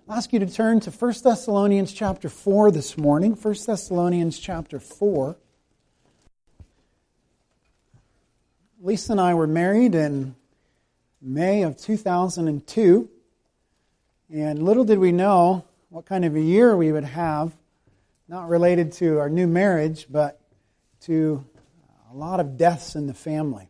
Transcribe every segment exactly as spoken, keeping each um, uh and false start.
I'll ask you to turn to First Thessalonians chapter four this morning. First Thessalonians chapter four. Lisa and I were married in May of two thousand two. And little did we know what kind of a year we would have, not related to our new marriage, but to a lot of deaths in the family.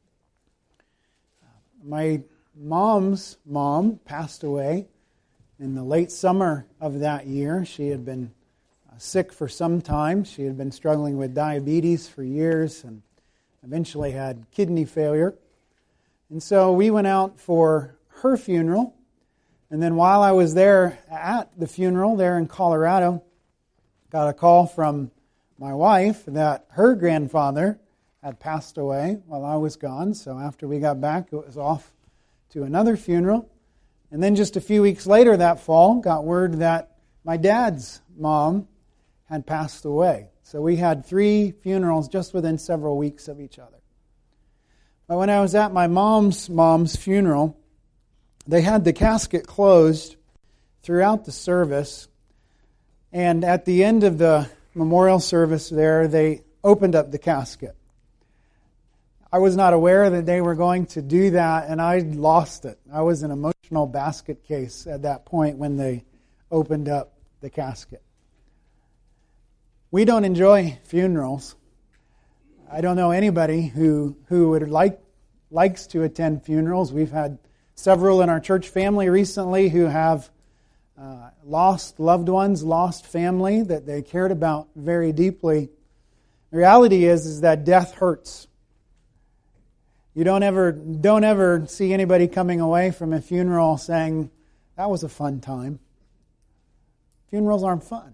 My mom's mom passed away in the late summer of that year. She had been sick for some time. She had been struggling with diabetes for years and eventually had kidney failure. And so we went out for her funeral. And then while I was there at the funeral there in Colorado, got a call from my wife that her grandfather had passed away while I was gone. So after we got back, it was off to another funeral. And then just a few weeks later that fall, got word that my dad's mom had passed away. So we had three funerals just within several weeks of each other. But when I was at my mom's mom's funeral, they had the casket closed throughout the service. And at the end of the memorial service there, they opened up the casket. I was not aware that they were going to do that, and I lost it. I was an emotional basket case at that point when they opened up the casket. We don't enjoy funerals. I don't know anybody who who would like likes to attend funerals. We've had several in our church family recently who have uh, lost loved ones, lost family that they cared about very deeply. The reality is, is that death hurts. You don't ever don't ever see anybody coming away from a funeral saying, that was a fun time. Funerals aren't fun.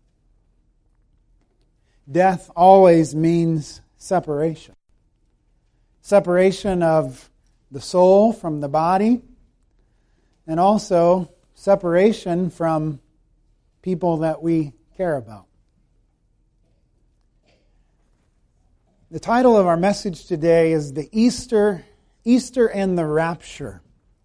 Death always means separation. Separation of the soul from the body, and also separation from people that we care about. The title of our message today is the Easter, Easter and the Rapture.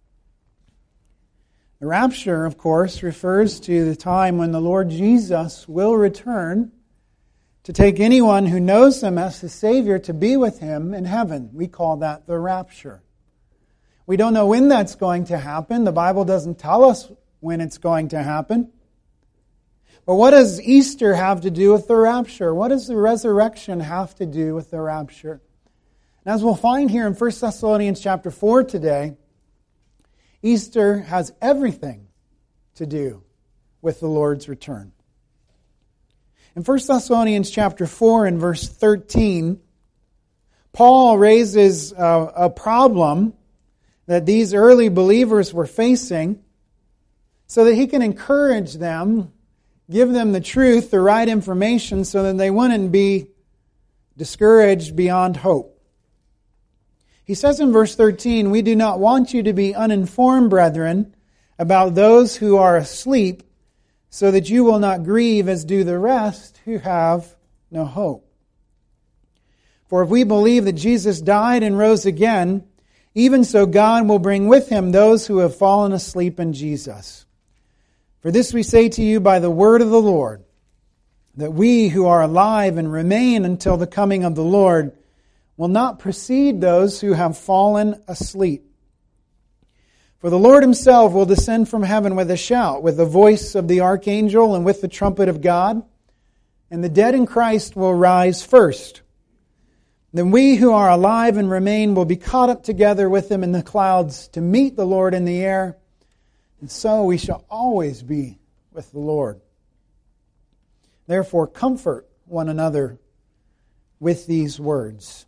The rapture, of course, refers to the time when the Lord Jesus will return to take anyone who knows Him as His Savior to be with Him in heaven. We call that the rapture. We don't know when that's going to happen. The Bible doesn't tell us when it's going to happen. But what does Easter have to do with the rapture? What does the resurrection have to do with the rapture? And as we'll find here in First Thessalonians chapter four today, Easter has everything to do with the Lord's return. In First Thessalonians chapter four and verse thirteen, Paul raises a, a problem that these early believers were facing so that he can encourage them, give them the truth, the right information, so that they wouldn't be discouraged beyond hope. He says in verse thirteen, "We do not want you to be uninformed, brethren, about those who are asleep, so that you will not grieve as do the rest who have no hope. For if we believe that Jesus died and rose again, even so God will bring with Him those who have fallen asleep in Jesus. For this we say to you by the word of the Lord, that we who are alive and remain until the coming of the Lord will not precede those who have fallen asleep. For the Lord Himself will descend from heaven with a shout, with the voice of the archangel, and with the trumpet of God, and the dead in Christ will rise first. Then we who are alive and remain will be caught up together with Him in the clouds to meet the Lord in the air, and so we shall always be with the Lord. Therefore, comfort one another with these words."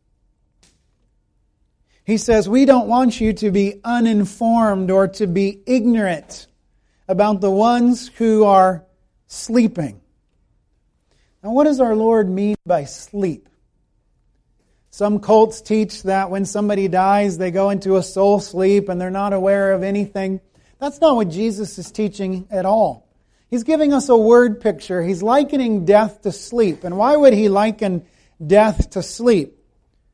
He says, we don't want you to be uninformed or to be ignorant about the ones who are sleeping. Now, what does our Lord mean by sleep? Some cults teach that when somebody dies, they go into a soul sleep and they're not aware of anything. That's not what Jesus is teaching at all. He's giving us a word picture. He's likening death to sleep. And why would He liken death to sleep?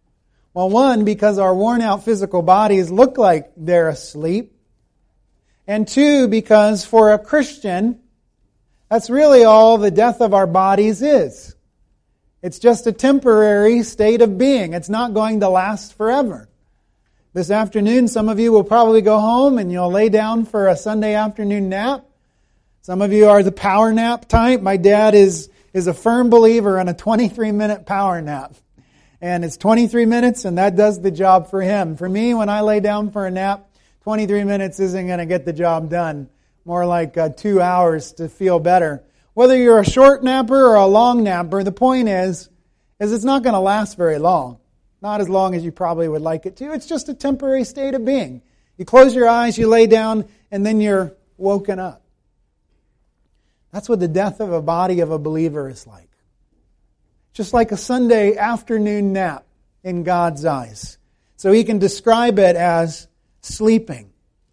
Well, one, because our worn-out physical bodies look like they're asleep. And two, because for a Christian, that's really all the death of our bodies is. It's just a temporary state of being. It's not going to last forever. This afternoon, some of you will probably go home and you'll lay down for a Sunday afternoon nap. Some of you are the power nap type. My dad is, is a firm believer in a twenty-three minute power nap. And it's twenty-three minutes and that does the job for him. For me, when I lay down for a nap, twenty-three minutes isn't going to get the job done. More like uh, two hours to feel better. Whether you're a short napper or a long napper, the point is, is it's not going to last very long. Not as long as you probably would like it to. It's just a temporary state of being. You close your eyes, you lay down, and then you're woken up. That's what the death of a body of a believer is like. Just like a Sunday afternoon nap in God's eyes. So he can describe it as sleeping.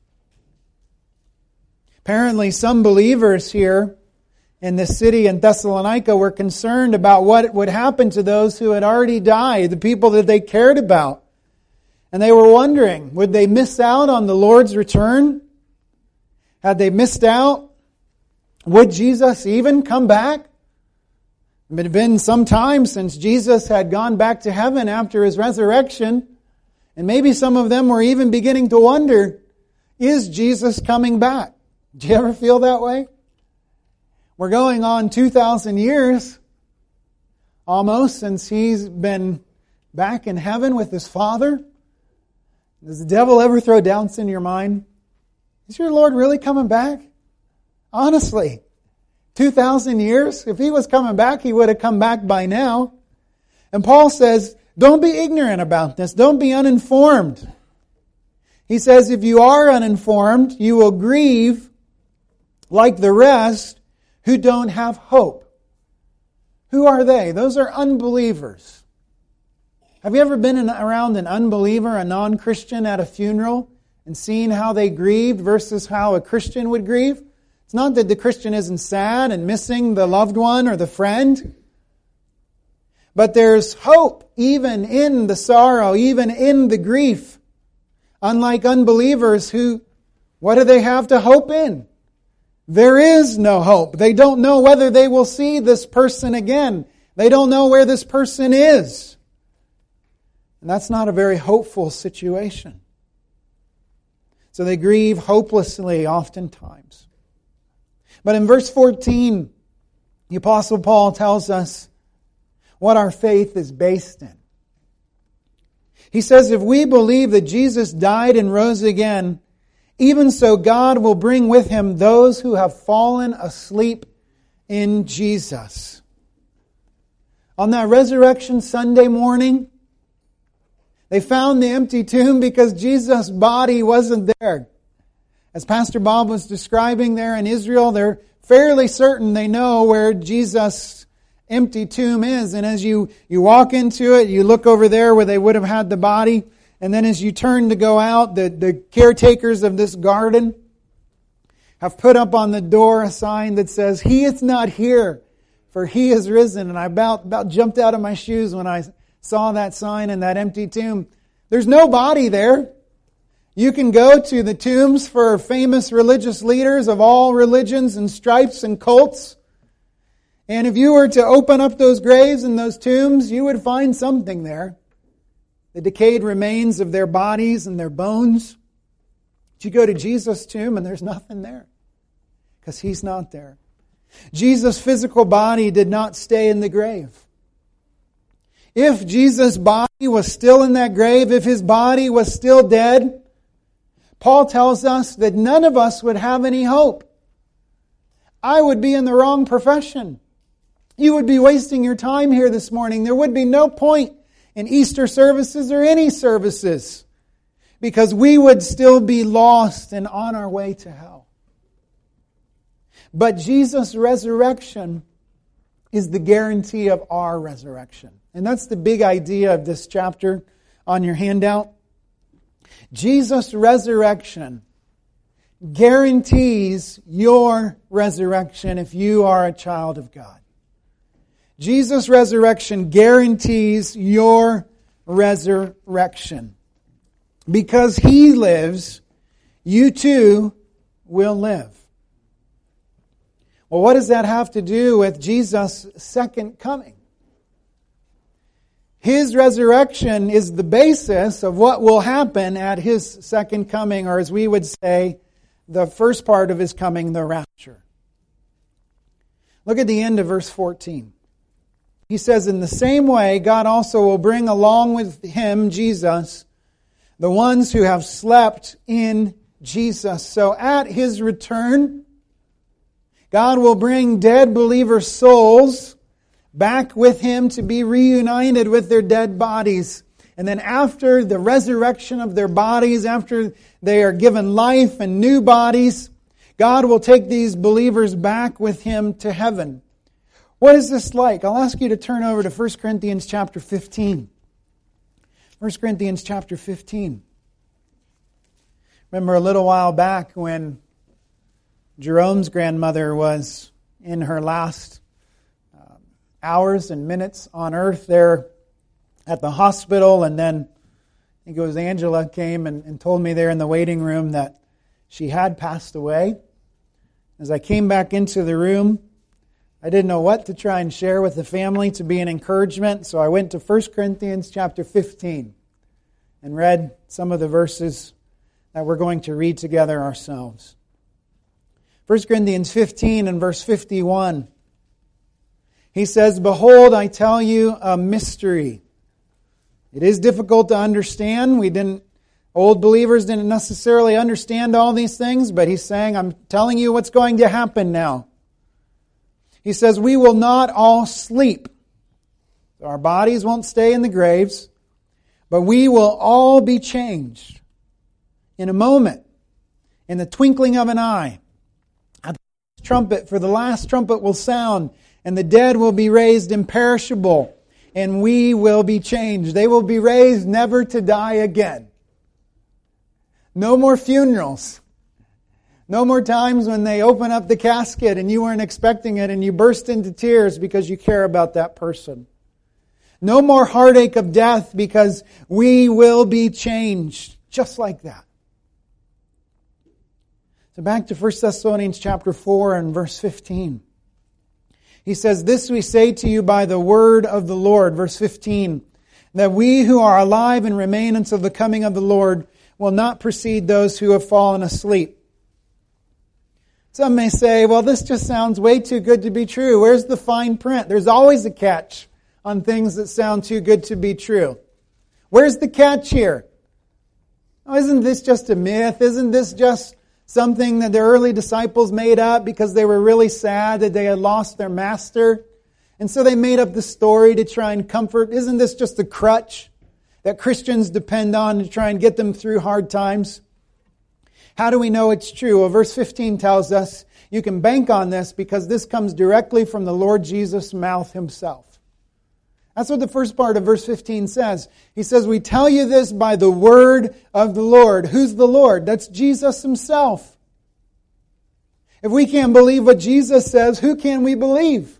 Apparently, some believers here in this city in Thessalonica were concerned about what would happen to those who had already died, the people that they cared about. And they were wondering, would they miss out on the Lord's return? Had they missed out? Would Jesus even come back? It had been some time since Jesus had gone back to heaven after His resurrection. And maybe some of them were even beginning to wonder, is Jesus coming back? Do you ever feel that way? We're going on two thousand years almost since He's been back in heaven with His Father. Does the devil ever throw doubts in your mind? Is your Lord really coming back? Honestly, two thousand years? If He was coming back, He would have come back by now. And Paul says, don't be ignorant about this. Don't be uninformed. He says, if you are uninformed, you will grieve like the rest who don't have hope. Who are they? Those are unbelievers. Have you ever been in, around an unbeliever, a non-Christian at a funeral and seen how they grieved versus how a Christian would grieve? It's not that the Christian isn't sad and missing the loved one or the friend. But there's hope even in the sorrow, even in the grief. Unlike unbelievers who, what do they have to hope in? There is no hope. They don't know whether they will see this person again. They don't know where this person is. And that's not a very hopeful situation. So they grieve hopelessly oftentimes. But in verse fourteen, the Apostle Paul tells us what our faith is based in. He says, if we believe that Jesus died and rose again, even so God will bring with Him those who have fallen asleep in Jesus. On that Resurrection Sunday morning, they found the empty tomb because Jesus' body wasn't there. As Pastor Bob was describing there in Israel, they're fairly certain they know where Jesus' empty tomb is. And as you, you walk into it, you look over there where they would have had the body. And then as you turn to go out, the, the caretakers of this garden have put up on the door a sign that says, He is not here, for He is risen. And I about, about jumped out of my shoes when I saw that sign in that empty tomb. There's no body there. You can go to the tombs for famous religious leaders of all religions and stripes and cults. And if you were to open up those graves and those tombs, you would find something there. The decayed remains of their bodies and their bones. But you go to Jesus' tomb and there's nothing there. Because He's not there. Jesus' physical body did not stay in the grave. If Jesus' body was still in that grave, if His body was still dead, Paul tells us that none of us would have any hope. I would be in the wrong profession. You would be wasting your time here this morning. There would be no point in Easter services or any services because we would still be lost and on our way to hell. But Jesus' resurrection is the guarantee of our resurrection. And that's the big idea of this chapter on your handout. Jesus' resurrection guarantees your resurrection if you are a child of God. Jesus' resurrection guarantees your resurrection. Because He lives, you too will live. Well, what does that have to do with Jesus' second coming? His resurrection is the basis of what will happen at His second coming, or as we would say, the first part of His coming, the rapture. Look at the end of verse fourteen. He says, in the same way, God also will bring along with Him, Jesus, the ones who have slept in Jesus. So at His return, God will bring dead believers' souls back with Him to be reunited with their dead bodies. And then after the resurrection of their bodies, after they are given life and new bodies, God will take these believers back with Him to heaven. What is this like? I'll ask you to turn over to First Corinthians chapter fifteen. First Corinthians chapter fifteen. Remember a little while back when Jerome's grandmother was in her last uh, hours and minutes on earth there at the hospital, and then I think it was Angela came and, and told me there in the waiting room that she had passed away. As I came back into the room, I didn't know what to try and share with the family to be an encouragement, so I went to First Corinthians chapter fifteen and read some of the verses that we're going to read together ourselves. First Corinthians fifteen and verse fifty-one. He says, behold, I tell you a mystery. It is difficult to understand. We didn't, old believers didn't necessarily understand all these things, but he's saying, I'm telling you what's going to happen now. He says, we will not all sleep. Our bodies won't stay in the graves, but we will all be changed in a moment, in the twinkling of an eye. At the trumpet, for the last trumpet will sound, and the dead will be raised imperishable, and we will be changed. They will be raised never to die again. No more funerals. No more times when they open up the casket and you weren't expecting it and you burst into tears because you care about that person. No more heartache of death because we will be changed just like that. So back to First Thessalonians chapter four and verse fifteen. He says, this we say to you by the word of the Lord, verse fifteen, that we who are alive and remain until the coming of the Lord will not precede those who have fallen asleep. Some may say, well, this just sounds way too good to be true. Where's the fine print? There's always a catch on things that sound too good to be true. Where's the catch here? Oh, isn't this just a myth? Isn't this just something that the early disciples made up because they were really sad that they had lost their master? And so they made up the story to try and comfort. Isn't this just a crutch that Christians depend on to try and get them through hard times? How do we know it's true? Well, verse fifteen tells us you can bank on this because this comes directly from the Lord Jesus' mouth Himself. That's what the first part of verse fifteen says. He says, we tell you this by the word of the Lord. Who's the Lord? That's Jesus Himself. If we can't believe what Jesus says, who can we believe?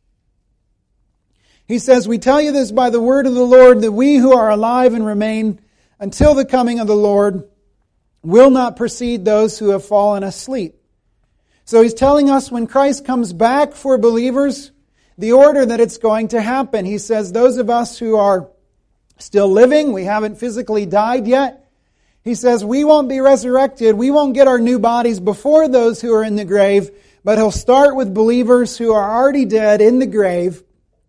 He says, we tell you this by the word of the Lord, that we who are alive and remain until the coming of the Lord will not precede those who have fallen asleep. So He's telling us when Christ comes back for believers, the order that it's going to happen. He says those of us who are still living, we haven't physically died yet, He says we won't be resurrected, we won't get our new bodies before those who are in the grave, but He'll start with believers who are already dead in the grave.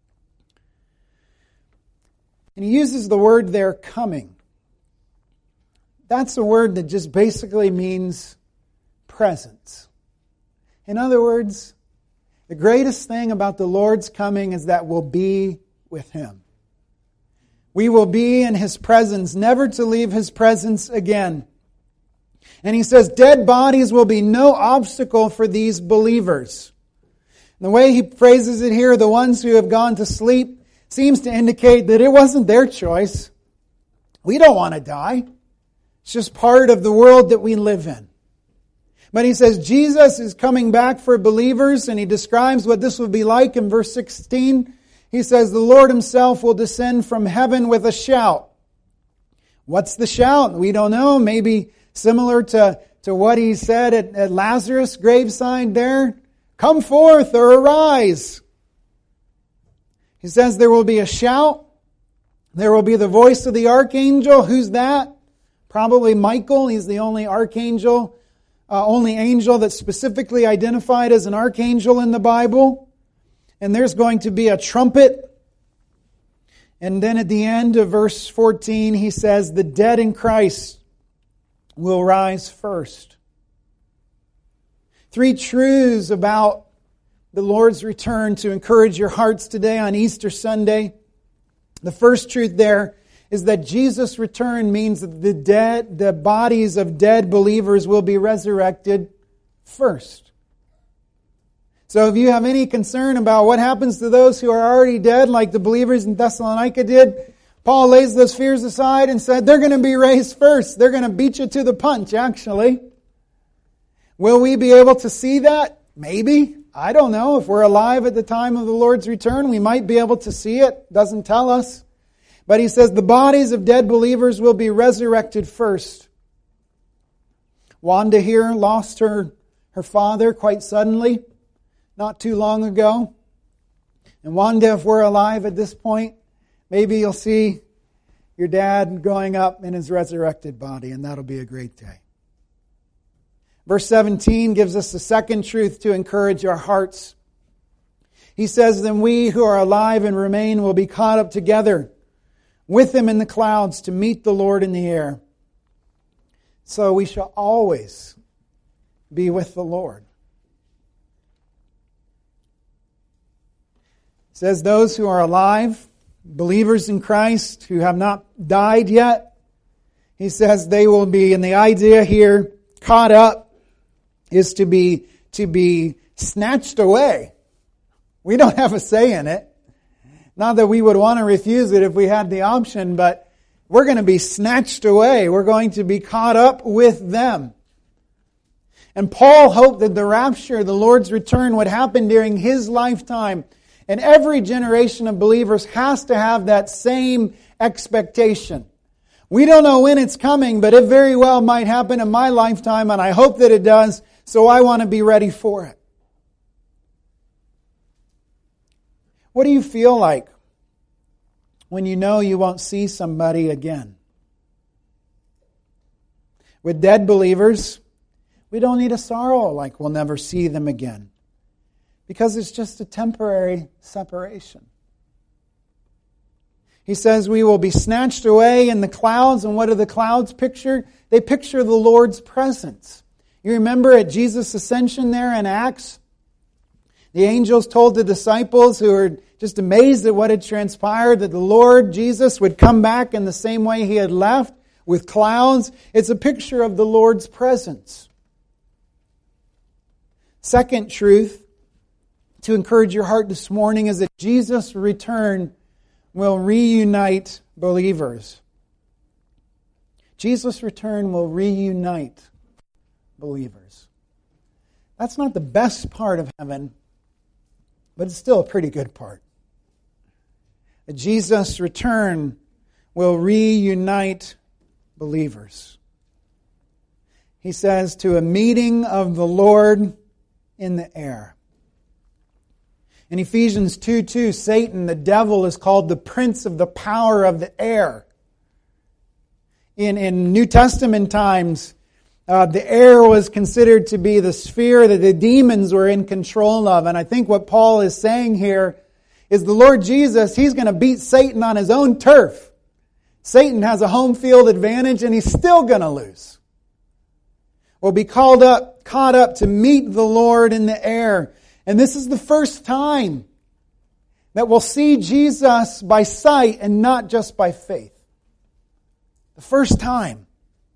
And He uses the word there, coming. That's a word that just basically means presence. In other words, the greatest thing about the Lord's coming is that we'll be with Him. We will be in His presence, never to leave His presence again. And He says dead bodies will be no obstacle for these believers. And the way He phrases it here, the ones who have gone to sleep, seems to indicate that it wasn't their choice. We don't want to die. It's just part of the world that we live in. But He says Jesus is coming back for believers, and He describes what this will be like in verse sixteen. He says the Lord Himself will descend from heaven with a shout. What's the shout? We don't know. Maybe similar to to what he said at, at Lazarus' graveside there. Come forth or arise. He says there will be a shout. There will be the voice of the archangel. Who's that? Probably Michael. He's the only archangel, uh, only angel that's specifically identified as an archangel in the Bible. And there's going to be a trumpet. And then at the end of verse fourteen, he says, the dead in Christ will rise first. Three truths about the Lord's return to encourage your hearts today on Easter Sunday. The first truth there is that Jesus' return means that the dead, the bodies of dead believers will be resurrected first. So if you have any concern about what happens to those who are already dead, like the believers in Thessalonica did, Paul lays those fears aside and said they're going to be raised first. They're going to beat you to the punch, actually. Will we be able to see that? Maybe. I don't know. If we're alive at the time of the Lord's return, we might be able to see it. Doesn't tell us. But he says the bodies of dead believers will be resurrected first. Wanda here lost her, her father quite suddenly, not too long ago. And Wanda, if we're alive at this point, maybe you'll see your dad going up in his resurrected body, and that'll be a great day. Verse seventeen gives us the second truth to encourage our hearts. He says, then we who are alive and remain will be caught up together with him in the clouds to meet the Lord in the air. So we shall always be with the Lord. It says those who are alive, believers in Christ who have not died yet, he says they will be, and the idea here, caught up, is to be to be snatched away. We don't have a say in it. Not that we would want to refuse it if we had the option, but we're going to be snatched away. We're going to be caught up with them. And Paul hoped that the rapture, the Lord's return, would happen during his lifetime. And every generation of believers has to have that same expectation. We don't know when it's coming, but it very well might happen in my lifetime, and I hope that it does. So I want to be ready for it. What do you feel like when you know you won't see somebody again? With dead believers, we don't need a sorrow like we'll never see them again, because it's just a temporary separation. He says we will be snatched away in the clouds, and what do the clouds picture? They picture the Lord's presence. You remember at Jesus' ascension there in Acts? The angels told the disciples, who were just amazed at what had transpired, that the Lord Jesus would come back in the same way he had left, with clouds. It's a picture of the Lord's presence. Second truth to encourage your heart this morning is that Jesus' return will reunite believers. Jesus' return will reunite believers. That's not the best part of heaven, but it's still a pretty good part. Jesus' return will reunite believers. He says, to a meeting of the Lord in the air. In Ephesians two two, Satan, the devil, is called the prince of the power of the air. In, in New Testament times, Uh, the air was considered to be the sphere that the demons were in control of. And I think what Paul is saying here is the Lord Jesus, He's going to beat Satan on His own turf. Satan has a home field advantage and he's still going to lose. We'll be called up, caught up to meet the Lord in the air. And this is the first time that we'll see Jesus by sight and not just by faith. The first time.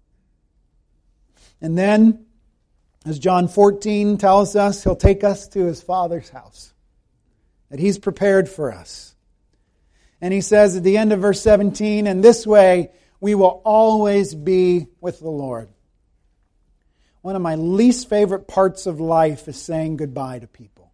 And then, as John fourteen tells us, He'll take us to His Father's house that He's prepared for us. And He says at the end of verse seventeen, in this way we will always be with the Lord. One of my least favorite parts of life is saying goodbye to people.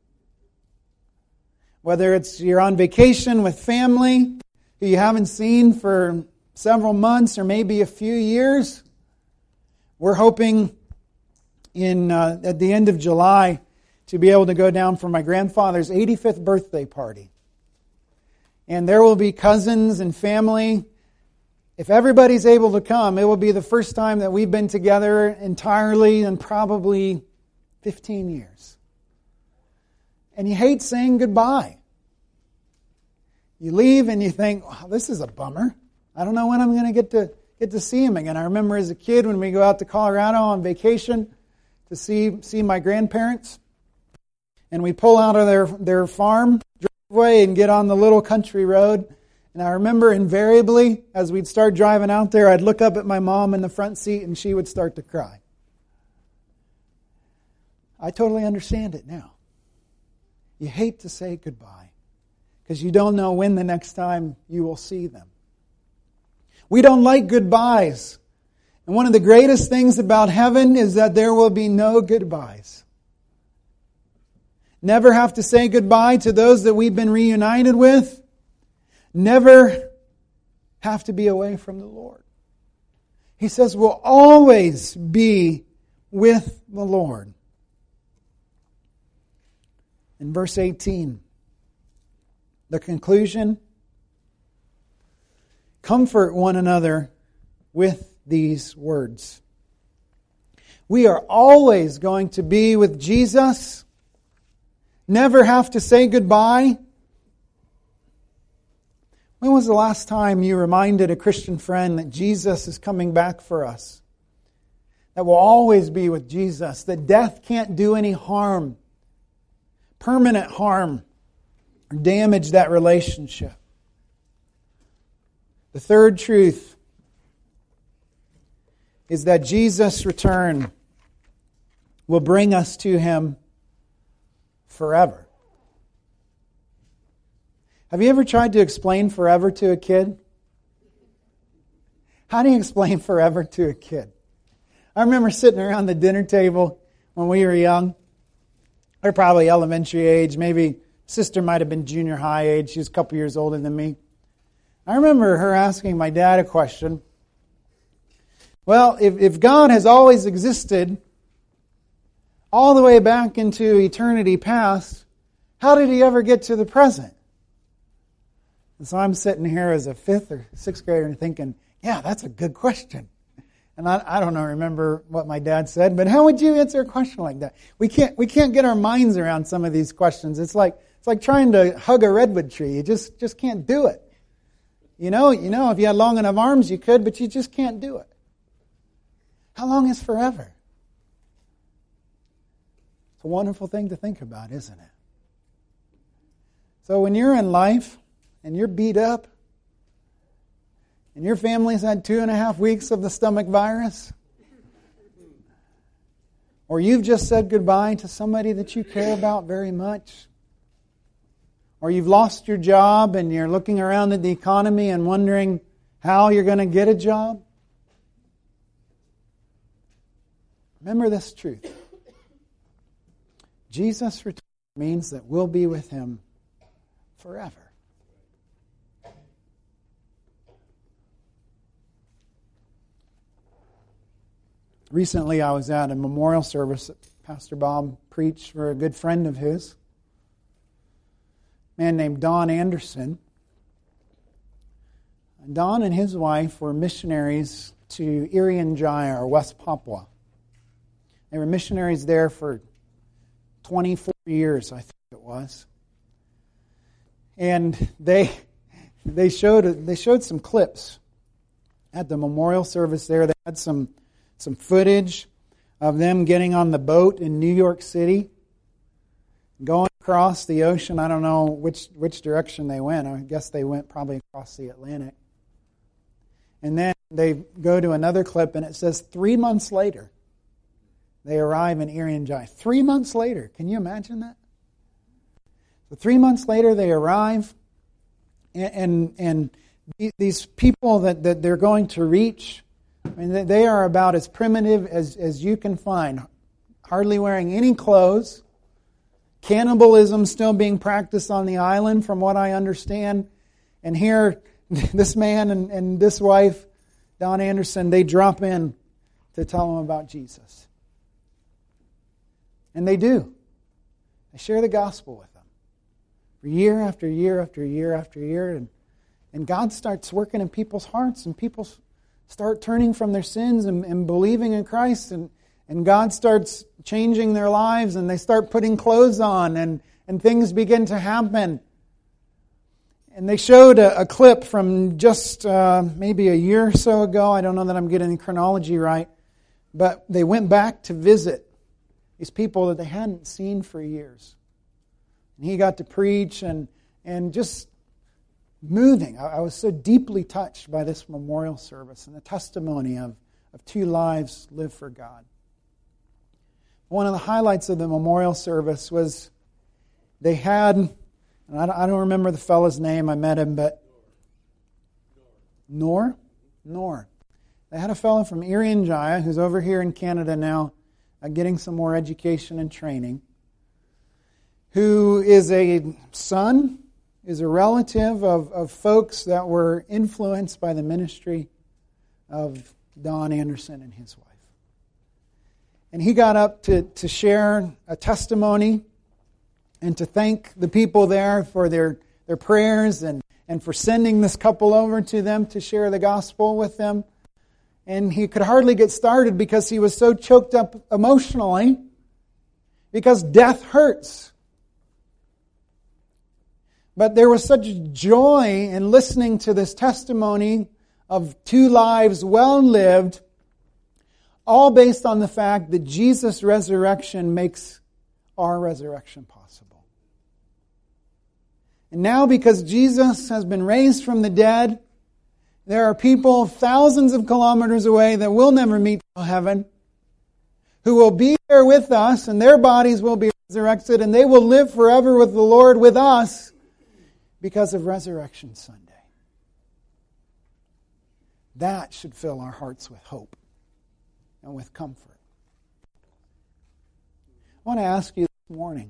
Whether it's you're on vacation with family who you haven't seen for several months or maybe a few years, We're hoping in uh, at the end of July to be able to go down for my grandfather's eighty-fifth birthday party. And there will be cousins and family. If everybody's able to come, it will be the first time that we've been together entirely in probably fifteen years. And you hate saying goodbye. You leave and you think, wow, this is a bummer. I don't know when I'm going to get to get to see him again. I remember as a kid when we go out to Colorado on vacation to see see my grandparents, and we pull out of their, their farm driveway and get on the little country road. And I remember invariably, as we'd start driving out there, I'd look up at my mom in the front seat and she would start to cry. I totally understand it now. You hate to say goodbye because you don't know when the next time you will see them. We don't like goodbyes. And one of the greatest things about heaven is that there will be no goodbyes. Never have to say goodbye to those that we've been reunited with. Never have to be away from the Lord. He says we'll always be with the Lord. In verse eighteen, the conclusion, comfort one another with these words. We are always going to be with Jesus. Never have to say goodbye. When was the last time you reminded a Christian friend that Jesus is coming back for us? That we'll always be with Jesus. That death can't do any harm, permanent harm, or damage that relationship. The third truth is that Jesus' return will bring us to Him forever. Have you ever tried to explain forever to a kid? How do you explain forever to a kid? I remember sitting around the dinner table when we were young. They're probably elementary age. Maybe sister might have been junior high age. She was a couple years older than me. I remember her asking my dad a question. Well, if, if God has always existed all the way back into eternity past, how did He ever get to the present? And so I'm sitting here as a fifth or sixth grader thinking, yeah, that's a good question. And I, I don't know, remember what my dad said, but how would you answer a question like that? We can't we can't get our minds around some of these questions. It's like it's like trying to hug a redwood tree. You just just can't do it. You know, you know, if you had long enough arms you could, but you just can't do it. How long is forever? It's a wonderful thing to think about, isn't it? So when you're in life and you're beat up, and your family's had two and a half weeks of the stomach virus, or you've just said goodbye to somebody that you care about very much, or you've lost your job and you're looking around at the economy and wondering how you're going to get a job, remember this truth. Jesus' return means that we'll be with Him forever. Recently, I was at a memorial service that Pastor Bob preached for a good friend of his, a man named Don Anderson. Don and his wife were missionaries to Irian Jaya, or West Papua. They were missionaries there for twenty-four years, I think it was. And they they showed they showed some clips at the memorial service there. They had some some footage of them getting on the boat in New York City, going across the ocean. I don't know which which direction they went. I guess they went probably across the Atlantic. And then they go to another clip, and it says three months later, they arrive in Irian Jaya. Three months later. Can you imagine that? So three months later, they arrive, and and, and these people that, that they're going to reach, I mean, they are about as primitive as, as you can find. Hardly wearing any clothes. Cannibalism still being practiced on the island, from what I understand. And here, this man and, and this wife, Don Anderson, they drop in to tell them about Jesus. And they do. They share the gospel with them. For year after year after year after year. And, and God starts working in people's hearts, and people start turning from their sins and, and believing in Christ. And, and God starts changing their lives, and they start putting clothes on, and, and things begin to happen. And they showed a, a clip from just uh, maybe a year or so ago. I don't know that I'm getting the chronology right. But they went back to visit these people that they hadn't seen for years. And he got to preach and, and just moving. I, I was so deeply touched by this memorial service and the testimony of, of two lives lived for God. One of the highlights of the memorial service was they had, and I don't, I don't remember the fellow's name, I met him, but Nor? Nor. They had a fellow from Irian Jaya who's over here in Canada now, uh, getting some more education and training, who is a son, is a relative of, of folks that were influenced by the ministry of Don Anderson and his wife. And he got up to, to share a testimony and to thank the people there for their, their prayers and, and for sending this couple over to them to share the gospel with them. And he could hardly get started because he was so choked up emotionally, because death hurts. But there was such joy in listening to this testimony of two lives well lived, all based on the fact that Jesus' resurrection makes our resurrection possible. And now, because Jesus has been raised from the dead, there are people thousands of kilometers away that will never meet heaven, who will be there with us, and their bodies will be resurrected, and they will live forever with the Lord with us because of Resurrection Sunday. That should fill our hearts with hope and with comfort. I want to ask you this morning,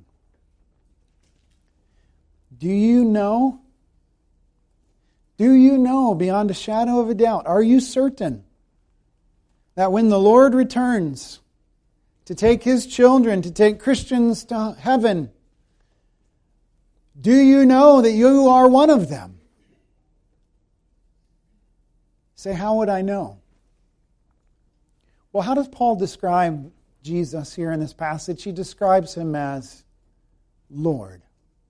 do you know? Do you know beyond a shadow of a doubt? Are you certain that when the Lord returns to take His children, to take Christians to heaven, do you know that you are one of them? Say, how would I know? Well, how does Paul describe Jesus here in this passage? He describes Him as Lord.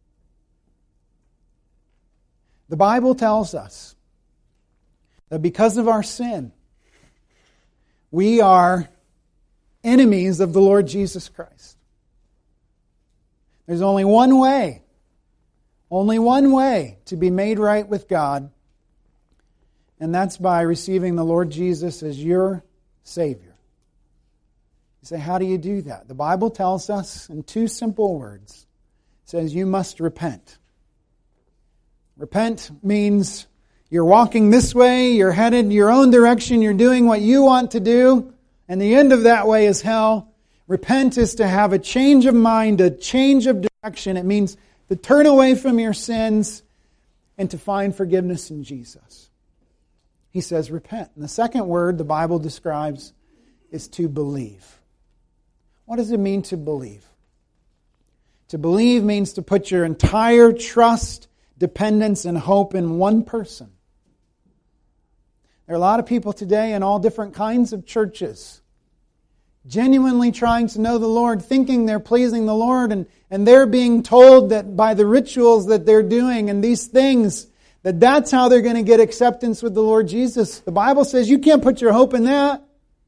The Bible tells us that because of our sin, we are enemies of the Lord Jesus Christ. There's only one way, only one way to be made right with God, and that's by receiving the Lord Jesus as your Savior. You say, how do you do that? The Bible tells us in two simple words. It says, you must repent. Repent means you're walking this way, you're headed your own direction, you're doing what you want to do, and the end of that way is hell. Repent is to have a change of mind, a change of direction. It means to turn away from your sins and to find forgiveness in Jesus. He says repent. And the second word the Bible describes is to believe. What does it mean to believe? To believe means to put your entire trust, dependence, and hope in one person. There are a lot of people today in all different kinds of churches genuinely trying to know the Lord, thinking they're pleasing the Lord, and, and they're being told that by the rituals that they're doing and these things, that that's how they're going to get acceptance with the Lord Jesus. The Bible says you can't put your hope in that.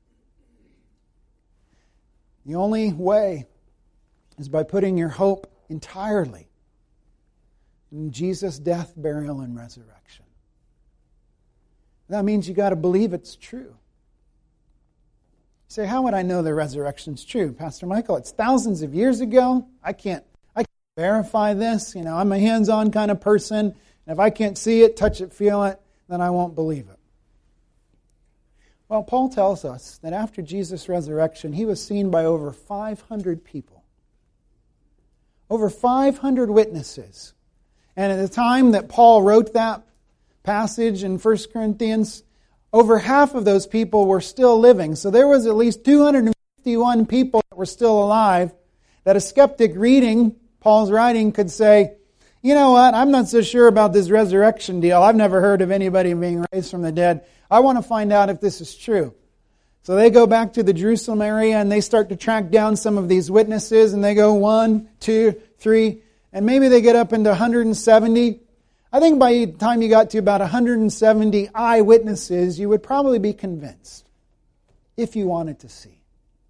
The only way is by putting your hope entirely in Jesus' death, burial, and resurrection. That means you got to believe it's true. You say, how would I know the resurrection's true? Pastor Michael, it's thousands of years ago. I can't, I can't verify this. You know, I'm a hands-on kind of person. And if I can't see it, touch it, feel it, then I won't believe it. Well, Paul tells us that after Jesus' resurrection, He was seen by over five hundred people. Over five hundred witnesses. And at the time that Paul wrote that passage in First Corinthians, over half of those people were still living. So there was at least two hundred fifty-one people that were still alive that a skeptic reading Paul's writing could say, you know what, I'm not so sure about this resurrection deal. I've never heard of anybody being raised from the dead. I want to find out if this is true. So they go back to the Jerusalem area and they start to track down some of these witnesses, and they go one, two, three, and maybe they get up into one hundred seventy. I think by the time you got to about one hundred seventy eyewitnesses, you would probably be convinced if you wanted to see.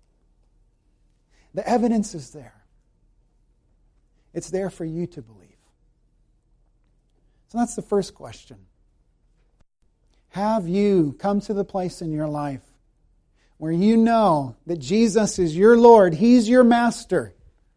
The evidence is there. It's there for you to believe. So that's the first question. Have you come to the place in your life where you know that Jesus is your Lord, He's your Master?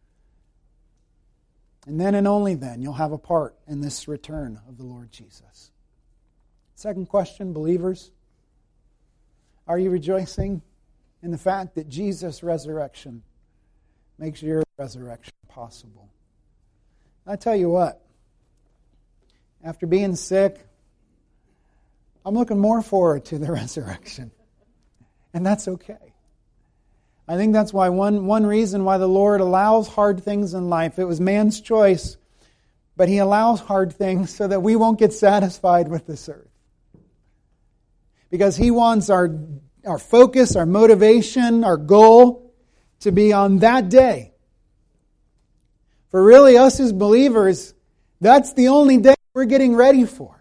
And then and only then you'll have a part in this return of the Lord Jesus. Second question, believers, are you rejoicing in the fact that Jesus' resurrection makes your resurrection possible? I tell you what, after being sick, I'm looking more forward to the resurrection. And that's okay. I think that's why one, one reason why the Lord allows hard things in life. It was man's choice, but He allows hard things so that we won't get satisfied with this earth. Because He wants our, our focus, our motivation, our goal to be on that day. For really, us as believers, that's the only day we're getting ready for.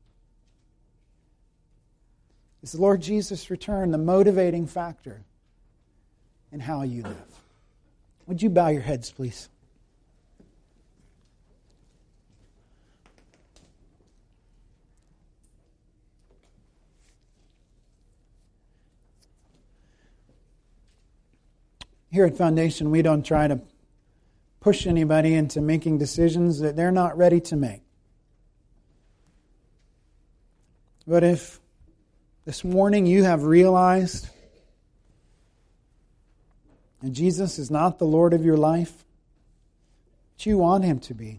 Is the Lord Jesus' return the motivating factor in how you live? Would you bow your heads, please? Here at Foundation, we don't try to push anybody into making decisions that they're not ready to make. But if this morning you have realized that Jesus is not the Lord of your life, but you want Him to be,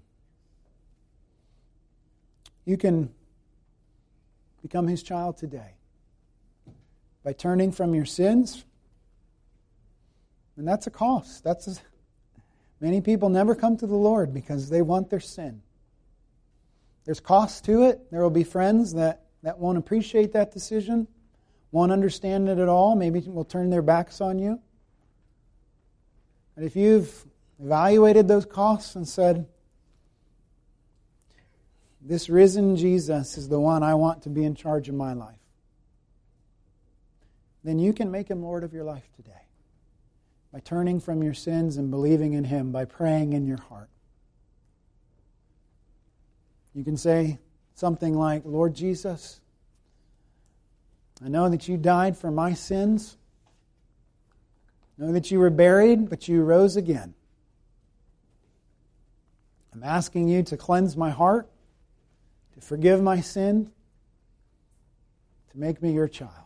you can become His child today by turning from your sins. And that's a cost. That's a, many people never come to the Lord because they want their sin. There's cost to it. There will be friends that, that won't appreciate that decision, won't understand it at all, maybe will turn their backs on you. But if you've evaluated those costs and said, this risen Jesus is the one I want to be in charge of my life, then you can make Him Lord of your life today. By turning from your sins and believing in Him, by praying in your heart. You can say something like, Lord Jesus, I know that You died for my sins. I know that You were buried, but You rose again. I'm asking You to cleanse my heart, to forgive my sin, to make me Your child.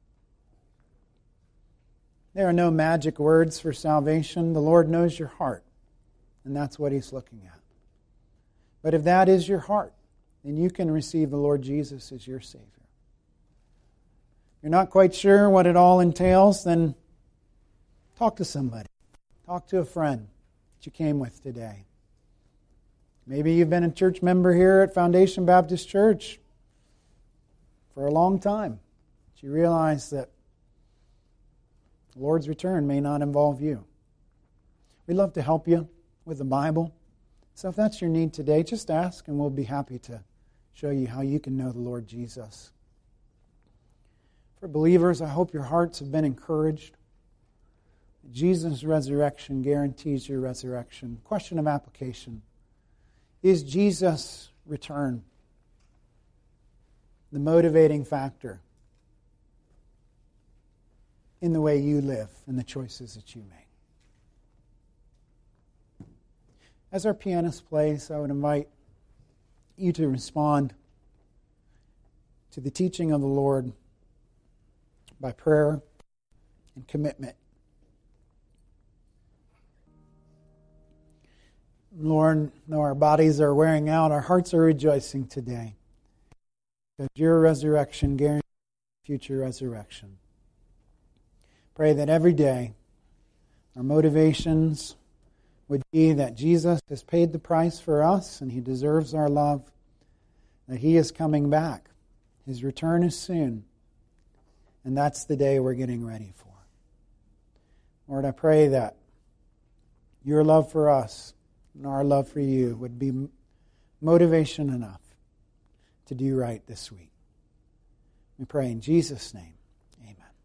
There are no magic words for salvation. The Lord knows your heart, and that's what He's looking at. But if that is your heart, then you can receive the Lord Jesus as your Savior. If you're not quite sure what it all entails, then talk to somebody. Talk to a friend that you came with today. Maybe you've been a church member here at Foundation Baptist Church for a long time, but you realize that the Lord's return may not involve you. We'd love to help you with the Bible. So if that's your need today, just ask and we'll be happy to show you how you can know the Lord Jesus. For believers, I hope your hearts have been encouraged. Jesus' resurrection guarantees your resurrection. Question of application. Is Jesus' return the motivating factor in the way you live and the choices that you make? As our pianist plays, I would invite you to respond to the teaching of the Lord by prayer and commitment. Lord, though our bodies are wearing out, our hearts are rejoicing today, because Your resurrection guarantees future resurrection. Pray that every day our motivations would be that Jesus has paid the price for us and He deserves our love, that He is coming back. His return is soon, and that's the day we're getting ready for. Lord, I pray that your love for us and our love for you would be motivation enough to do right this week. We pray in Jesus' name. Amen.